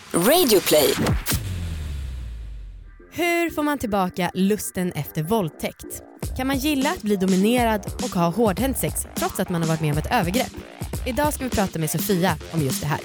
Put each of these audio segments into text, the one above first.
Radioplay. Hur får man tillbaka lusten efter våldtäkt? Kan man gilla att bli dominerad och ha hårdhänt sex trots att man har varit med om ett övergrepp? Idag ska vi prata med Sofia om just det här.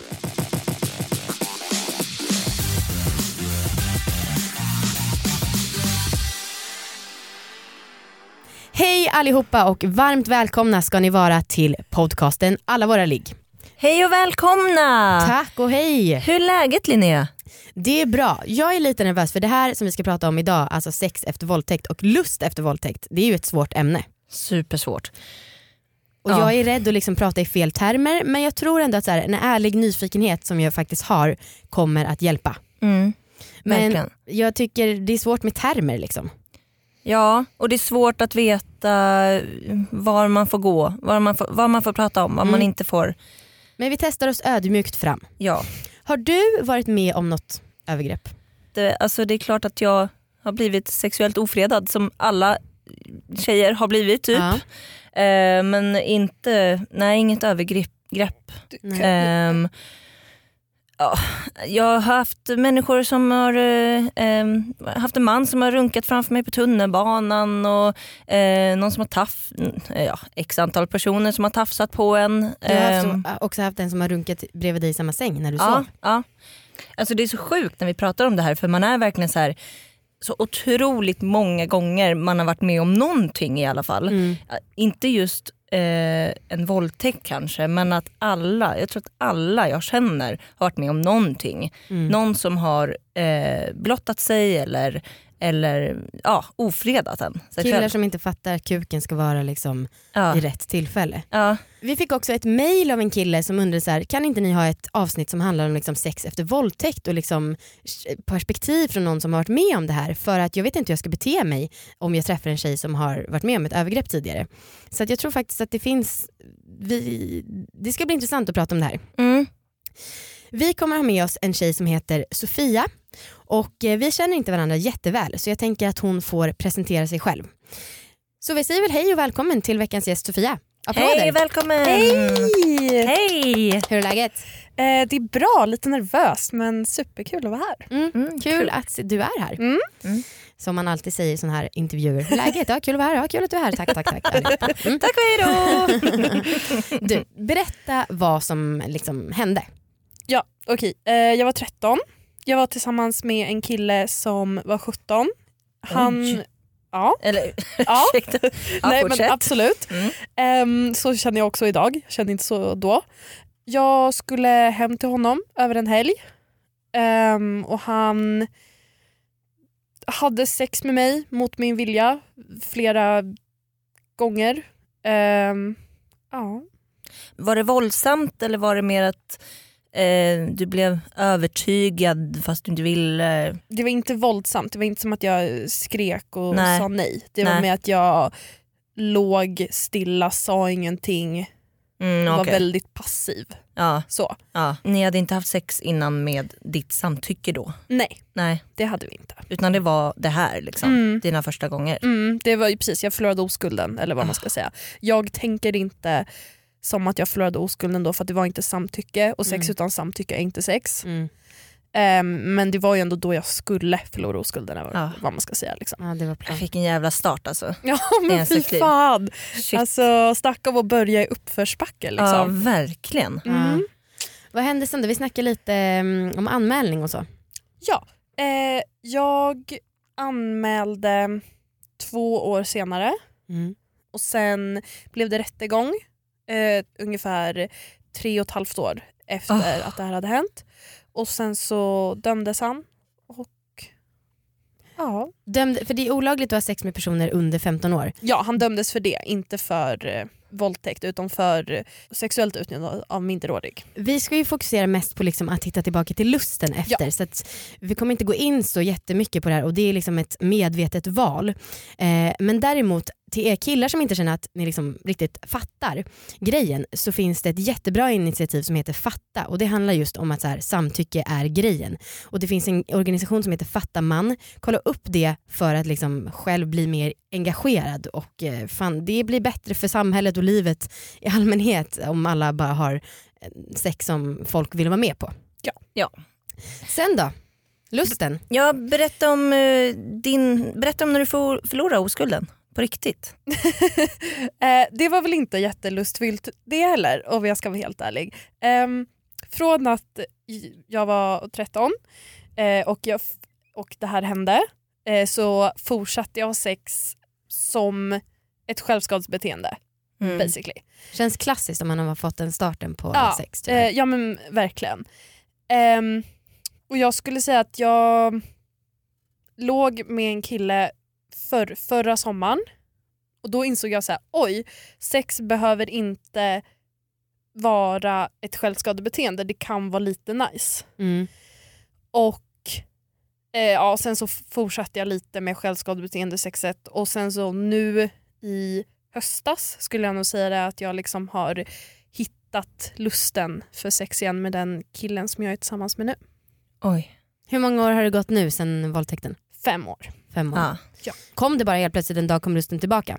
Hej allihopa och varmt välkomna ska ni vara till podcasten Alla våra ligg. Hej och välkomna! Tack och hej! Hur är läget, Linnea? Det är bra. Jag är lite nervös för det här som vi ska prata om idag, alltså sex efter våldtäkt och lust efter våldtäkt, det är ju ett svårt ämne. Supersvårt. Och jag är rädd att liksom prata i fel termer, men jag tror ändå att så här, en ärlig nyfikenhet som jag faktiskt har kommer att hjälpa. Men Men jag tycker det är svårt med termer liksom. Ja, och det är svårt att veta var man får gå, vad man får prata om, vad man inte får. Men vi testar oss ödmjukt fram. Ja. Har du varit med om något övergrepp? Det är klart att jag har blivit sexuellt ofredad som alla tjejer har blivit typ. Ja. Men inget övergrepp. Jag har haft människor som har haft en man som har runkat framför mig på tunnelbanan och någon som har x antal personer som har tafsat på en. Du har också haft en som har runkat bredvid dig i samma säng när du sov. Ja. Alltså det är så sjukt när vi pratar om det här, för man är verkligen så otroligt många gånger man har varit med om någonting i alla fall. Inte just en våldtäkt kanske, men att jag tror att alla jag känner har varit med om någonting. Någon som har blottat sig eller ofredat en. Killar som inte fattar att kuken ska vara liksom i rätt tillfälle. Ja. Vi fick också ett mejl av en kille som undrade så här: kan inte ni ha ett avsnitt som handlar om liksom sex efter våldtäkt och liksom perspektiv från någon som har varit med om det här, för att jag vet inte hur jag ska bete mig om jag träffar en tjej som har varit med om ett övergrepp tidigare. Så att jag tror faktiskt att det ska bli intressant att prata om det här. Vi kommer ha med oss en tjej som heter Sofia och vi känner inte varandra jätteväl, så jag tänker att hon får presentera sig själv. Så vi säger väl hej och välkommen till veckans gäst Sofia. Applåder. Hej, välkommen! Hej! Hur är läget? Det är bra, lite nervöst men superkul att vara här. Kul att du är här. Som man alltid säger i såna här intervjuer. Hur är läget? Ja, kul att vara här. Ja, kul att du är här. Tack. Tack och hej då! Du, berätta vad som liksom hände. Ja, okej. Jag var 13. Jag var tillsammans med en kille som var 17. Ja. Eller, ja. Nej, fortsätt. men absolut. Så känner jag också idag. Jag kände inte så då. Jag skulle hem till honom över en helg. Och han hade sex med mig mot min vilja flera gånger. Ja. Var det våldsamt eller var det mer att du blev övertygad fast du inte ville? Det var inte våldsamt. Det var inte som att jag skrek och sa nej. Det var Nej. med att jag låg stilla, sa ingenting. Var väldigt passiv. Ja. Så. Ja. Ni hade inte haft sex innan med ditt samtycke då? Nej, det hade vi inte. Utan det var det här liksom, dina första gånger? Det var ju precis, jag förlorade oskulden eller vad man ska säga. Jag tänker inte som att jag förlorade oskulden då, för att det var inte samtycke och sex utan samtycke är inte sex. Men det var ju ändå då jag skulle förlora oskulden eller vad man ska säga liksom. Ja, det var Jag fick en jävla start alltså. Ja men fy fan. Shit. Alltså stack av att börja i uppförsbacke liksom. Ja verkligen. Vad hände sen då? Vi snackade lite om anmälning och så. Ja, jag anmälde 2 år senare och sen blev det rättegång ungefär 3,5 år efter att det här hade hänt. Och sen så dömdes han. Och För det är olagligt att ha sex med personer under 15 år. Ja, han dömdes för det. Inte för våldtäkt utan för sexuellt utnyttjande av minderårig. Vi ska ju fokusera mest på liksom att hitta tillbaka till lusten efter. Så att vi kommer inte gå in så jättemycket på det här. Och det är liksom ett medvetet val. Men däremot till er killar som inte känner att ni liksom riktigt fattar grejen, så finns det ett jättebra initiativ som heter Fatta, och det handlar just om att så här, samtycke är grejen. Och det finns en organisation som heter Fatta man. Kolla upp det för att liksom själv bli mer engagerad, och det blir bättre för samhället och livet i allmänhet om alla bara har sex som folk vill vara med på. Ja. Sen då? Lusten? Ja, berätta om när du förlorade oskulden på riktigt. Det var väl inte jättelustfyllt det heller, om jag ska vara helt ärlig. Från att jag var 13 och det här hände så fortsatte jag ha sex som ett självskadsbeteende. Basically. Känns klassiskt om man har fått en starten på sex. Ja men verkligen. Och jag skulle säga att jag låg med en kille förra sommaren och då insåg jag så här: oj, sex behöver inte vara ett självskadebeteende, det kan vara lite nice. Och sen så fortsatte jag lite med självskadebeteende sexet och sen så nu i höstas skulle jag nog säga det, att jag liksom har hittat lusten för sex igen med den killen som jag är tillsammans med nu. Oj. Hur många år har det gått nu sedan våldtäkten? 5 år. 5 år. Ja. Kom det bara helt plötsligt en dag, kom lusten tillbaka?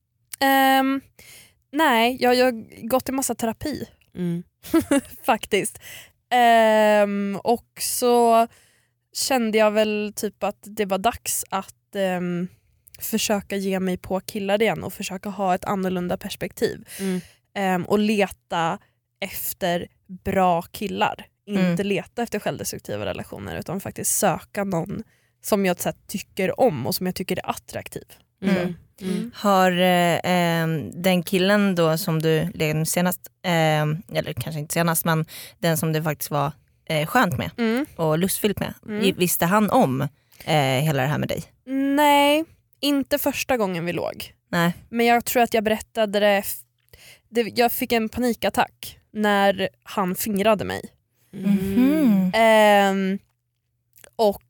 Nej, jag har gått i massa terapi. Faktiskt. Och så kände jag väl typ att det var dags att försöka ge mig på killar igen och försöka ha ett annorlunda perspektiv. Och leta efter bra killar. Inte leta efter självdestruktiva relationer utan faktiskt söka någon som jag tycker om och som jag tycker är attraktiv. Har den killen då som du levde med senast, eller kanske inte senast, men den som det faktiskt var skönt med och lustfyllt med, visste han om hela det här med dig? Nej, inte första gången vi låg. Nej. Men jag tror att jag berättade det. Jag fick en panikattack när han fingrade mig. Och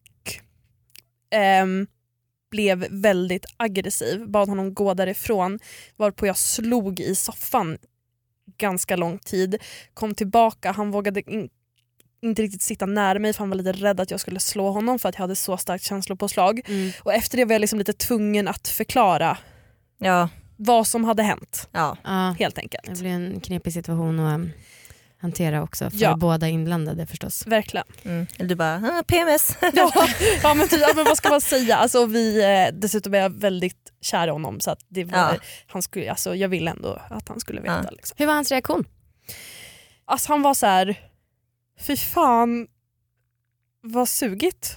blev väldigt aggressiv, bad honom gå därifrån, varpå jag slog i soffan ganska lång tid, kom tillbaka, han vågade inte riktigt sitta nära mig för han var lite rädd att jag skulle slå honom för att jag hade så starkt känslopåslag. Och efter det var jag liksom lite tvungen att förklara vad som hade hänt. Helt enkelt. Det blir en knepig situation att hantera också för båda inblandade förstås. Verkligen. Eller du bara, PMS. men vad ska man säga? Alltså, dessutom är jag väldigt kär i honom så att det var, han skulle, alltså, jag ville ändå att han skulle veta. Liksom. Hur var hans reaktion? Alltså, han var så här: fy fan vad sugigt.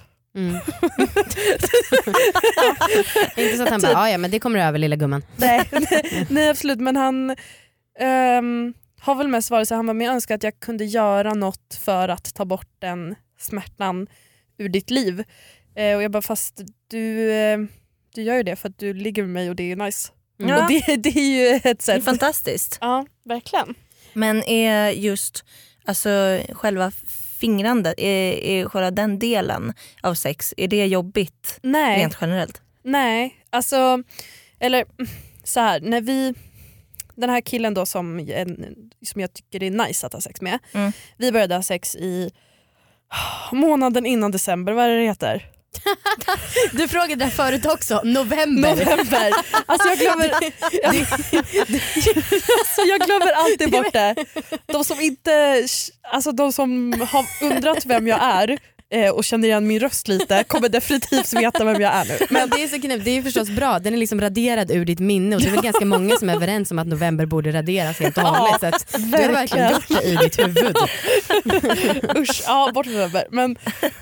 Inte så att han bara, ja men det kommer över lilla gumman. Nej absolut, men han har väl mest varit så, han var med och önskade att jag kunde göra något för att ta bort den smärtan ur ditt liv. Och jag bara, fast du gör ju det för att du ligger med mig och det är nice. Och det är ju ett sätt. Det är fantastiskt. Ja, verkligen. Men är just själva fingrandet, är själva den delen av sex, är det jobbigt? Nej. Rent generellt? Nej, alltså, eller så här, när den här killen då som jag tycker är nice att ha sex med, vi började ha sex i månaden innan december, vad är det heter? Du frågade det förut också, november. Alltså jag glömmer alltid bort det. De som har undrat vem jag är och känner igen min röst lite kommer definitivt veta vem jag är nu. Men det är så knäppt, det är ju förstås bra. Den är liksom raderad ur ditt minne och det är väl ganska många som är överens om att november borde raderas helt och hållet. Så att du har verkligen gjort det i ditt huvud. Usch, bort november. Men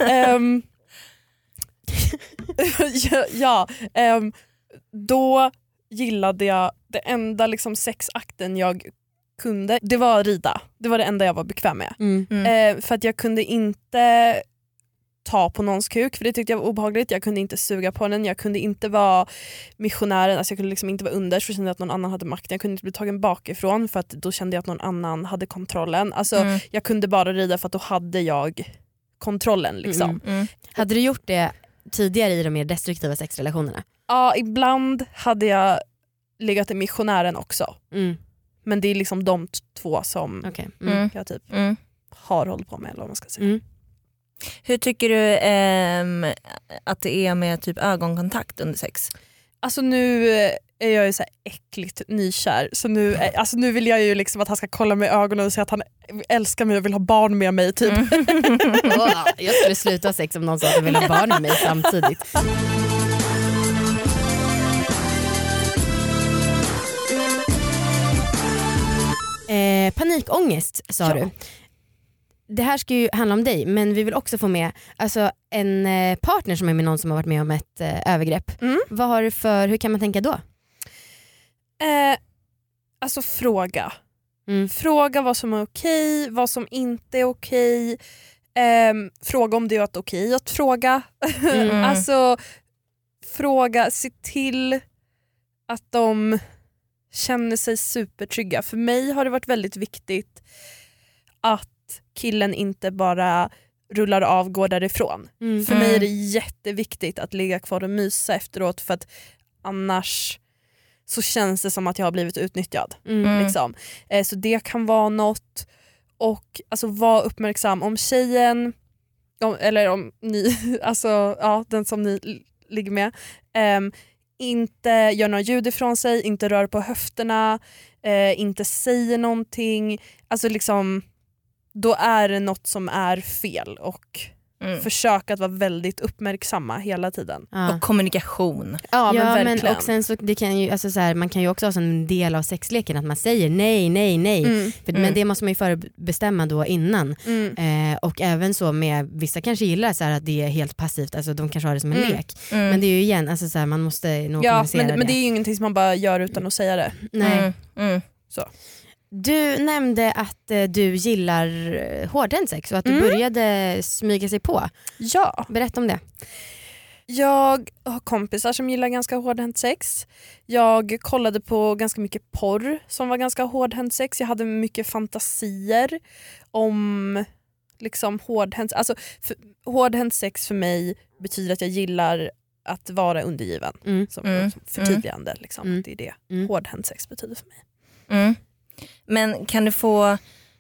då gillade jag, det enda liksom sexakten jag kunde, det var rida. Det var det enda jag var bekväm med. För att jag kunde inte ta på någons kuk, för det tyckte jag var obehagligt. Jag kunde inte suga på den, jag kunde inte vara missionären, alltså jag kunde liksom inte vara unders för jag kände att någon annan hade makten. Jag kunde inte bli tagen bakifrån för att då kände jag att någon annan hade kontrollen. Alltså jag kunde bara rida för att då hade jag kontrollen liksom. Hade du gjort det tidigare i de mer destruktiva sexrelationerna? Ja, ibland hade jag legat i missionären också. Men det är liksom de två som jag typ har hållit på med, eller vad man ska säga. Hur tycker du att det är med typ ögonkontakt under sex? Alltså nu är jag ju så här äckligt nykär. Så nu vill jag ju liksom att han ska kolla mig i ögonen och säga att han älskar mig och vill ha barn med mig typ. Jag skulle sluta ha sex om någon sa att de vill ha barn med mig samtidigt. Panikångest sa du. Det här ska ju handla om dig, men vi vill också få med alltså, en partner som är med någon som har varit med om ett övergrepp. Vad har du hur kan man tänka då? Alltså fråga. Fråga vad som är okej, vad som inte är okej. Fråga om det är okej att fråga. Alltså fråga, se till att de känner sig supertrygga. För mig har det varit väldigt viktigt att killen inte bara rullar av, går därifrån. För mig är det jätteviktigt att ligga kvar och mysa efteråt, för att annars så känns det som att jag har blivit utnyttjad. Liksom. Så det kan vara något. Och alltså var uppmärksam om tjejen, eller om ni, alltså ja, den som ni ligger med, inte gör några ljud ifrån sig, inte rör på höfterna, inte säger någonting. Alltså liksom, då är det något som är fel, och försök att vara väldigt uppmärksamma hela tiden. Och kommunikation. Ja, men och sen så, det kan ju, alltså så här, man kan ju också ha som en del av sexleken att man säger nej. Men det måste man ju förbestämma då innan. Och även så med, vissa kanske gillar så här att det är helt passivt, alltså de kanske har det som en lek. Men det är ju igen, alltså så här, man måste nog kommunicera det. Men det är ju ingenting som man bara gör utan att säga det. Nej. Så. Du nämnde att du gillar hårdhänt sex och att du började smyga sig på. Ja. Berätta om det. Jag har kompisar som gillar ganska hårdhänt sex. Jag kollade på ganska mycket porr som var ganska hårdhänt sex. Jag hade mycket fantasier om liksom hårdhänt. Alltså hårdhänt sex för mig betyder att jag gillar att vara undergiven. Som förtydligande liksom. Det är det hårdhänt sex betyder för mig. Men kan du få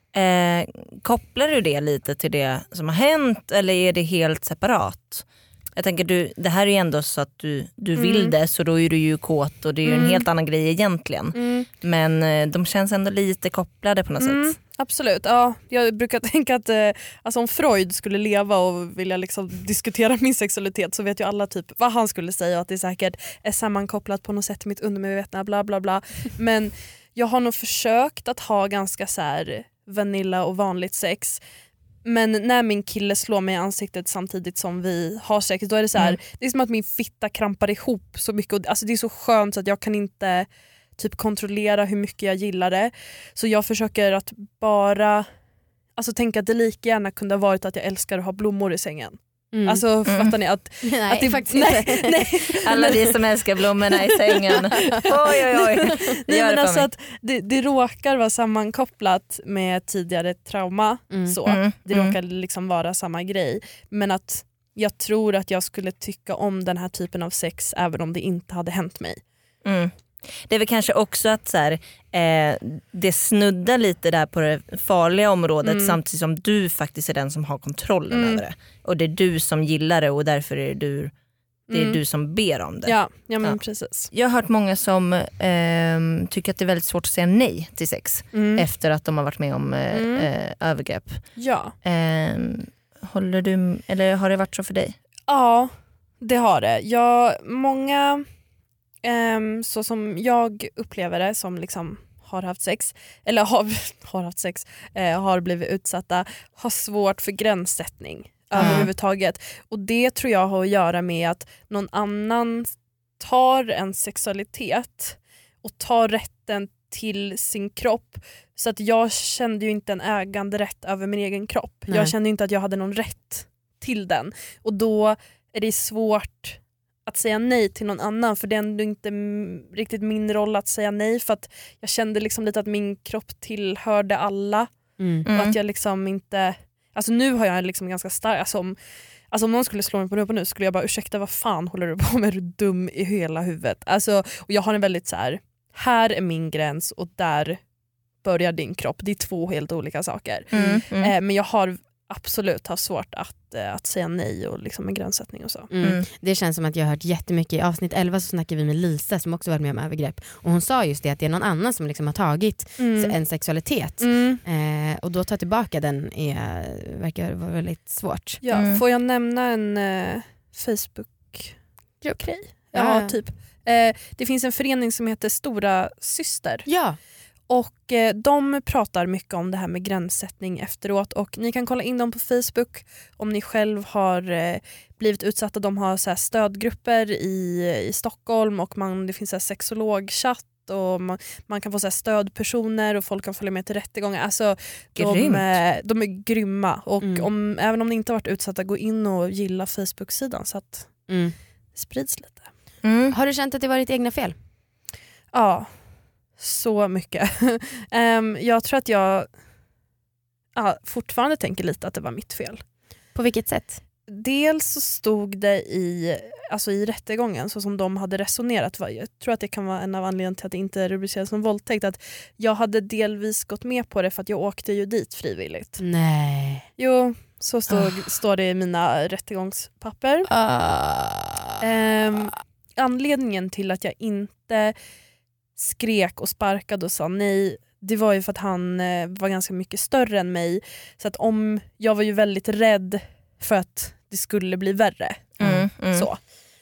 kopplar du det lite till det som har hänt, eller är det helt separat? Jag tänker, det här är ju ändå så att du vill det, så då är du ju kåt och det är ju en helt annan grej egentligen. Men de känns ändå lite kopplade på något sätt. Absolut, ja. Jag brukar tänka att alltså om Freud skulle leva och vilja liksom diskutera min sexualitet, så vet ju alla typ vad han skulle säga, och att det säkert är sammankopplat på något sätt till mitt undermedvetna, bla bla bla. Men jag har nog försökt att ha ganska så här vanilla och vanligt sex. Men när min kille slår mig i ansiktet samtidigt som vi har sex, då är det så här, det är som att min fitta krampar ihop så mycket. Och, alltså det är så skönt så att jag kan inte typ kontrollera hur mycket jag gillar det. Så jag försöker att bara tänka att det lika gärna kunde ha varit att jag älskar att ha blommor i sängen. Alltså fattar ni att nej, det faktiskt inte. Nej. Alla vi som älskar blommorna i sängen. Oj. Nej, men alltså att det råkar vara sammankopplat med tidigare trauma. Det råkar liksom vara samma grej. Men att jag tror att jag skulle tycka om den här typen av sex även om det inte hade hänt mig. Det är väl kanske också att så här, det snuddar lite där på det farliga området, samtidigt som du faktiskt är den som har kontrollen över det. Och det är du som gillar det, och därför är det är du som ber om det. Ja, men precis. Jag har hört många som tycker att det är väldigt svårt att säga nej till sex efter att de har varit med om övergrepp. Ja. Håller du, eller har det varit så för dig? Ja, det har det. Många så som jag upplever det, som liksom har haft sex eller har haft sex, har blivit utsatta, har svårt för gränssättning överhuvudtaget. Och det tror jag har att göra med att någon annan tar en sexualitet och tar rätten till sin kropp. Så att jag kände ju inte en äganderätt över min egen kropp. Nej. Jag kände inte att jag hade någon rätt till den. Och då är det svårt att säga nej till någon annan, för det är ändå inte riktigt min roll att säga nej, för att jag kände liksom lite att min kropp tillhörde alla och att jag liksom inte, alltså nu har jag liksom ganska stark, alltså om någon skulle slå mig på rumpan nu skulle jag bara ursäkta, vad fan håller du på med, är du dum i hela huvudet? Alltså, och jag har en väldigt så här är min gräns och där börjar din kropp, det är två helt olika saker. Men jag har absolut har svårt att säga nej och liksom med gränssättning och så. Det känns som att jag har hört jättemycket. I avsnitt 11 så snackade vi med Lisa som också varit med om övergrepp. Och hon sa just det, att det är någon annan som liksom har tagit en sexualitet. Och då ta tillbaka den verkar vara väldigt svårt. Ja, får jag nämna en Facebook-grej? Ja, typ. Det finns en förening som heter Stora Syster. Ja. Och de pratar mycket om det här med gränssättning efteråt. Och ni kan kolla in dem på Facebook om ni själv har blivit utsatta. De har så här stödgrupper i Stockholm och det finns så här sexologchatt. Och man kan få så här stödpersoner och folk kan följa med till rättegångar. Alltså, de är grymma. Och även om ni inte har varit utsatta, gå in och gilla Facebook-sidan så att det sprids lite. Har du känt att det var ditt egna fel? Ja, så mycket. Jag tror att jag fortfarande tänker lite att det var mitt fel. På vilket sätt? Dels så stod det i rättegången så som de hade resonerat. Jag tror att det kan vara en av anledningarna till att det inte rubriceras som våldtäkt. Att jag hade delvis gått med på det för att jag åkte ju dit frivilligt. Nej. Jo, så står det i mina rättegångspapper. Anledningen till att jag inte skrek och sparkade och sa nej, det var ju för att han var ganska mycket större än mig. Så att jag var ju väldigt rädd för att det skulle bli värre. Så.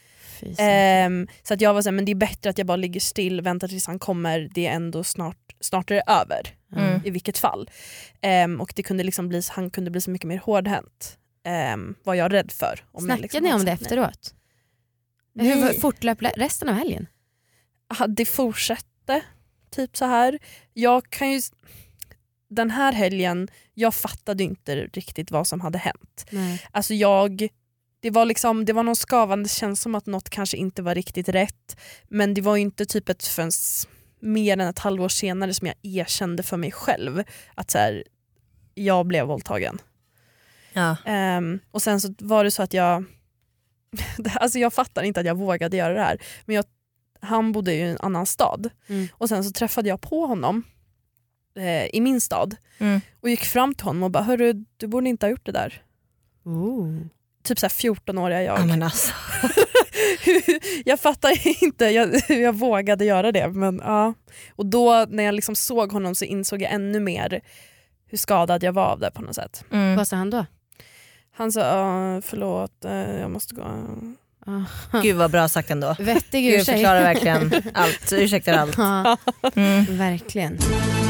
Så att jag var så här, men det är bättre att jag bara ligger still, väntar tills han kommer, det är ändå snart är det över. I vilket fall. Och det kunde liksom han kunde bli så mycket mer hårdhänt. Var jag rädd för. Snackade ni om det efteråt? Hur fortlöp resten av helgen? Det fortsatte typ så här. Den här helgen, jag fattade inte riktigt vad som hade hänt. Nej. Alltså det var någon skavande känsla som att något kanske inte var riktigt rätt. Men det var ju inte typ förrän mer än ett halvår senare som jag erkände för mig själv att så här, jag blev våldtagen. Ja. Och sen så var det så att jag fattar inte att jag vågade göra det här. Men han bodde i en annan stad. Och sen så träffade jag på honom i min stad. Och gick fram till honom och bara, hörru, du borde inte ha gjort det där. Typ såhär 14-åriga jag. Ja, men alltså. Jag fattar inte hur jag vågade göra det. Men, ja. Och då när jag liksom såg honom så insåg jag ännu mer hur skadad jag var av det på något sätt. Vad sa han då? Han sa, förlåt, jag måste gå. Gud vad bra sagt ändå. Vettig Gud ursäkt. förklarar verkligen allt. Ursäktar allt. Verkligen.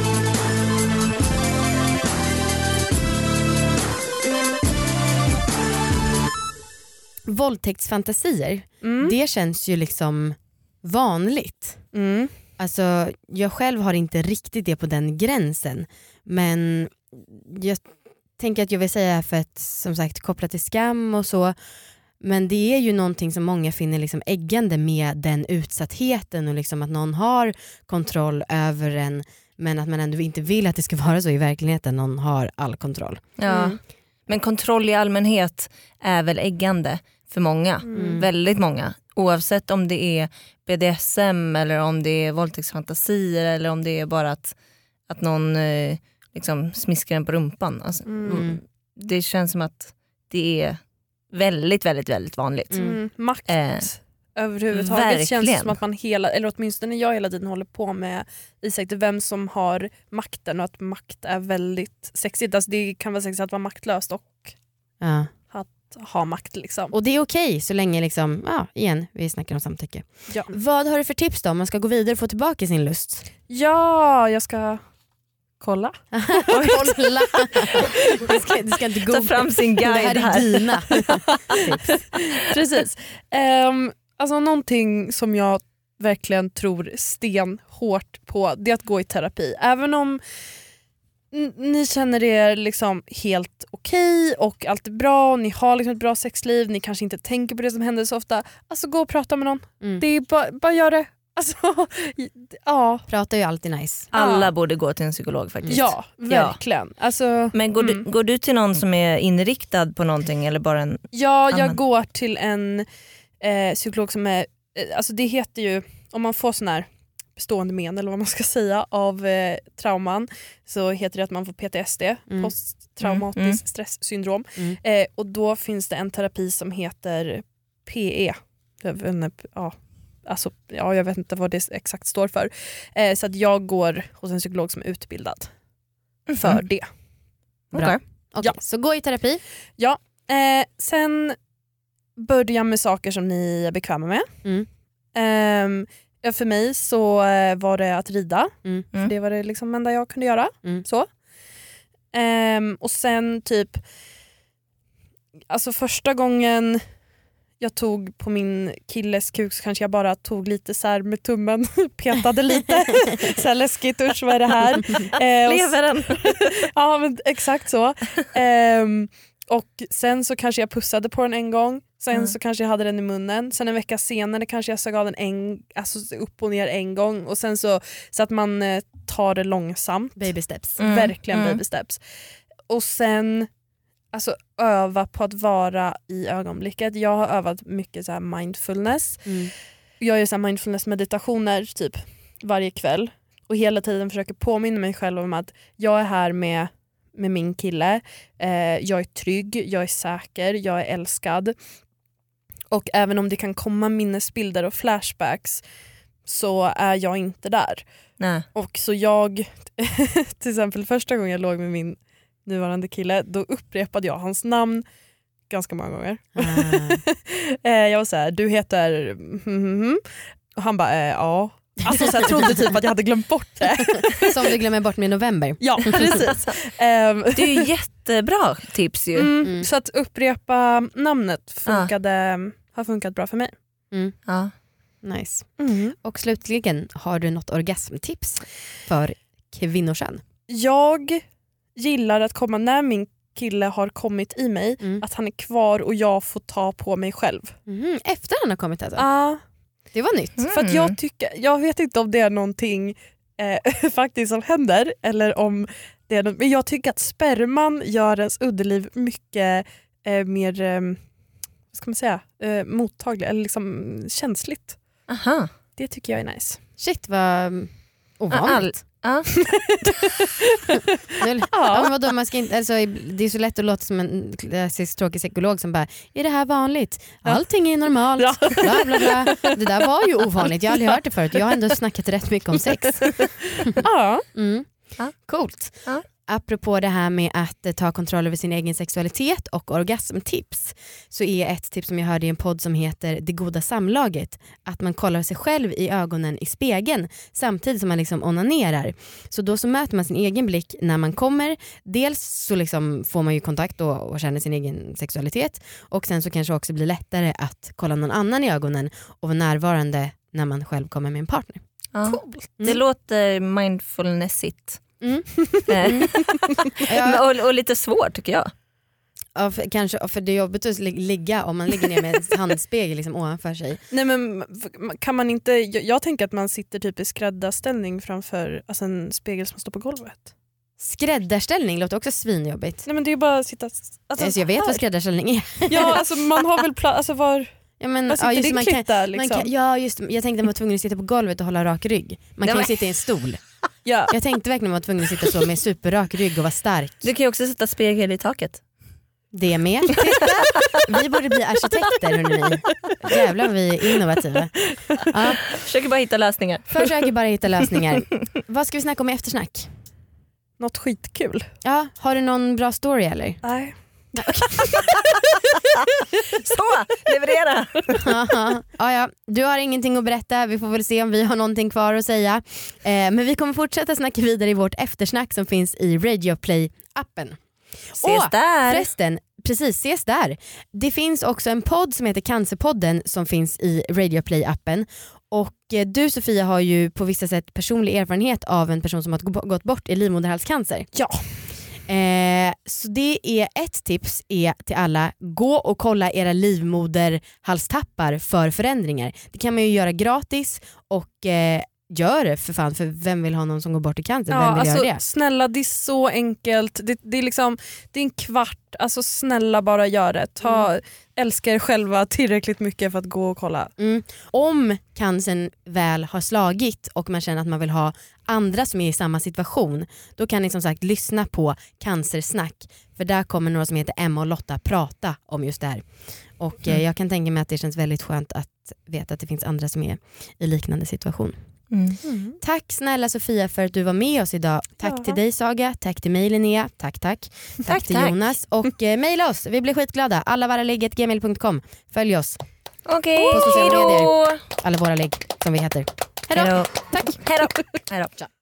Våldtäktsfantasier, det känns ju liksom vanligt. Alltså, jag själv har inte riktigt det på den gränsen. Men jag tänker att jag vill säga för att, som sagt, kopplat till skam och så. Men det är ju någonting som många finner liksom äggande med den utsattheten och liksom att någon har kontroll över en, men att man ändå inte vill att det ska vara så i verkligheten. Någon har all kontroll. Ja. Men kontroll i allmänhet är väl äggande för många. Väldigt många. Oavsett om det är BDSM eller om det är våldtäktsfantasier eller om det är bara att någon liksom smiskar en på rumpan. Alltså, det känns som att det är väldigt, väldigt, väldigt vanligt. Makt överhuvudtaget. Verkligen. Känns det som att man eller åtminstone jag hela tiden håller på med Isak, vem som har makten och att makt är väldigt sexigt. Alltså det kan vara sexigt att vara maktlöst och att ha makt liksom. Och det är okej så länge liksom, igen, vi snackar om samtycke. Ja. Vad har du för tips då om man ska gå vidare och få tillbaka sin lust? Ja, jag ska kolla. Kolla. Du ska inte gå. Ta fram sin guide det här är dina tips. Precis. Alltså någonting som jag verkligen tror stenhårt på, det är att gå i terapi. Även om ni känner er liksom helt okej och allt är bra, och ni har liksom ett bra sexliv, ni kanske inte tänker på det som händer så ofta. Alltså gå och prata med någon. Det är bara gör det. Alltså, ja. Prata är ju alltid nice. Alla borde gå till en psykolog faktiskt. Ja, verkligen. Alltså, men går du till någon som är inriktad på någonting eller bara en Ja, jag går till en psykolog som är, alltså det heter ju, om man får sån här bestående men eller vad man ska säga av trauman, så heter det att man får PTSD, posttraumatiskt stresssyndrom. Och då finns det en terapi som heter PE. Jag vet inte vad det exakt står för. Så att jag går hos en psykolog som är utbildad för det. Bra. Okay. Så gå i terapi. Ja. Sen börja med saker som ni är bekväma med. För mig så var det att rida. För det var det liksom enda jag kunde göra. Så. Och sen typ, alltså första gången jag tog på min killes kuk så kanske jag bara tog lite så här med tummen, petade lite. Så här läskigt, usch vad är det här? Lever den? Ja men exakt så. Och sen så kanske jag pussade på den en gång. Sen så kanske jag hade den i munnen. Sen en vecka senare kanske jag sög av den alltså upp och ner en gång. Och sen så att man tar det långsamt. Baby steps. Verkligen baby steps. Och sen alltså öva på att vara i ögonblicket. Jag har övat mycket så här mindfulness. Jag gör så här mindfulness meditationer typ varje kväll. Och hela tiden försöker påminna mig själv om att jag är här med min kille. Jag är trygg, jag är säker, jag är älskad. Och även om det kan komma minnesbilder och flashbacks så är jag inte där. Nej. Och så jag, till exempel första gången jag låg med min nuvarande kille, då upprepade jag hans namn ganska många gånger. Jag var så här, du heter och han bara ja. Alltså så jag trodde typ att jag hade glömt bort det. Som du glömmer bort med i november. Ja, precis. Det är ju jättebra tips ju. Så att upprepa namnet har funkat bra för mig. Ja. Nice. Och slutligen, har du något orgasmtips för kvinnokön? Jag gillar att komma när min kille har kommit i mig, att han är kvar och jag får ta på mig själv. Efter han har kommit alltså? Ja. Det var nytt. För att jag vet inte om det är någonting faktiskt som händer eller om det är men jag tycker att sperman gör ens underliv mycket mer vad ska man säga, mottaglig eller liksom känsligt. Aha. Det tycker jag är nice. Shit vad ovanligt. Ja. Ja, men vadå, man ska inte, alltså, det är så lätt att låta som en klassisk tråkig psykolog som bara, är det här vanligt? Allting är normalt. Ja. Bla, bla, bla. Det där var ju ovanligt, jag har aldrig hört det förut. Jag har ändå snackat rätt mycket om sex. Ja. Coolt. Ja. Apropå det här med att ta kontroll över sin egen sexualitet och orgasmtips, så är ett tips som jag hörde i en podd som heter Det goda samlaget att man kollar sig själv i ögonen i spegeln samtidigt som man liksom onanerar. Så då så möter man sin egen blick när man kommer. Dels så liksom får man ju kontakt och känner sin egen sexualitet, och sen så kanske också blir lättare att kolla någon annan i ögonen och vara närvarande när man själv kommer med en partner. Ja. Det låter mindfulnessigt. Och lite svårt tycker jag. Ja, kanske för det är jobbigt att ligga om man ligger ner med en handspegel liksom ovanför sig. Nej men kan man inte, jag tänker att man sitter typ i skräddarställning framför alltså en spegel som står på golvet. Skräddarställning låter också svinjobbigt. Nej men det är ju bara att sitta alltså, jag vet vad skräddarställning är. Ja alltså man har väl alltså var. Ja, men, ja, just man kan, där, liksom. man kan, ja just, jag tänkte att man var tvungen att sitta på golvet och hålla rak rygg. Man kan ju sitta i en stol. Ja. Jag tänkte verkligen att man var tvungen att sitta så med superrak rygg och vara stark. Du kan ju också sätta spegel i taket. Det med. Vi borde bli arkitekter, hörni. Jävlar vad vi är innovativa. Ja. Försöker bara hitta lösningar. Vad ska vi snacka om i eftersnack? Något skitkul. Ja, har du någon bra story eller? Nej. Så, leverera. Ja, du har ingenting att berätta. Vi får väl se om vi har någonting kvar att säga. Men vi kommer fortsätta snacka vidare i vårt eftersnack som finns i Radio Play-appen. Ses där. Förresten, precis, ses där. Det finns också en podd som heter Cancerpodden som finns i Radio Play-appen. Och du Sofia har ju på vissa sätt personlig erfarenhet av en person som har gått bort i livmoderhalscancer. Ja. Så det är ett tips är till alla, gå och kolla era livmoderhalstappar för förändringar. Det kan man ju göra gratis och gör det för fan, för vem vill ha någon som går bort i cancer? Ja, Vem vill alltså, göra det? snälla, det är så enkelt. Det är liksom, det är en kvart. Alltså snälla, bara gör det. Älska er själva tillräckligt mycket för att gå och kolla. Om cancern väl har slagit och man känner att man vill ha andra som är i samma situation, då kan ni som sagt lyssna på Cancersnack, för där kommer några som heter Emma och Lotta prata om just det här. Och jag kan tänka mig att det känns väldigt skönt att veta att det finns andra som är i liknande situation. Tack snälla Sofia för att du var med oss idag. Tack till dig Saga, tack till mig Linnea, tack till Jonas. Och mejla oss, vi blir skitglada. Allavaralägget@gmail.com. Följ oss Okej, på sociala hejdå. medier. Alla våra lägg som vi heter. Hejdå. Hejdå. Tack. Hejdå. Hejdå.